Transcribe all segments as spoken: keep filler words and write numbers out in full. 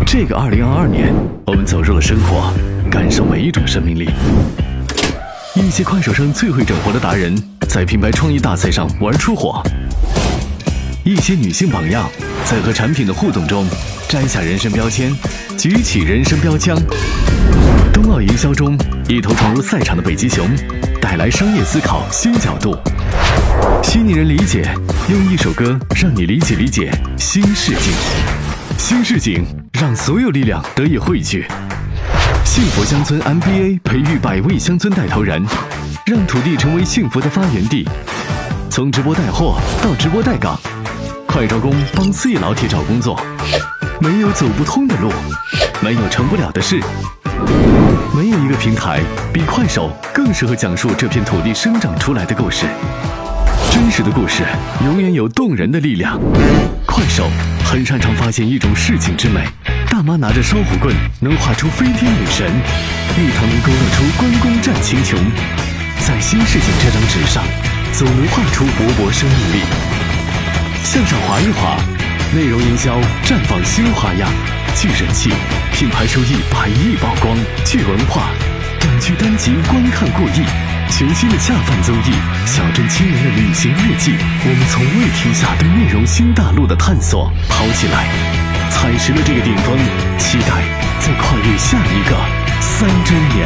这个二零二二年，我们走入了生活，感受每一种生命力。一些快手上最会整活的达人，在品牌创意大赛上玩出火；一些女性榜样，在和产品的互动中摘下人生标签，举起人生标枪。冬奥营销中，一头闯入赛场的北极熊，带来商业思考新角度。虚拟人理解，用一首歌让你理解理解新世纪。新市井让所有力量得以汇聚。幸福乡村 M B A 培育百位乡村带头人，让土地成为幸福的发源地。从直播带货到直播带岗，快招工帮四亿老铁找工作。没有走不通的路，没有成不了的事。没有一个平台比快手更适合讲述这片土地生长出来的故事。真实的故事永远有动人的力量。快手很擅长发现一种市井之美，大妈拿着烧火棍能画出飞天女神，玉堂能勾勒出关公战秦琼。在新市井这张纸上，总能画出勃勃生命力。向上滑一滑，内容营销绽放新花样，聚人气，品牌收益百亿曝光，聚文化，短剧单集观看过亿。全新的下饭综艺《小镇青年的旅行日记》，我们从未停下对内容新大陆的探索。跑起来，踩实了这个顶峰，期待再跨越下一个三周年。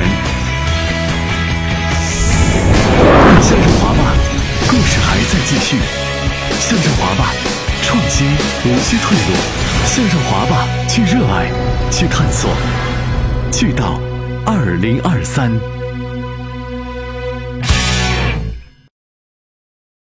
向上滑吧，故事还在继续。向上滑吧，创新无需退路。向上滑吧，去热爱，去探索，去到二零二三。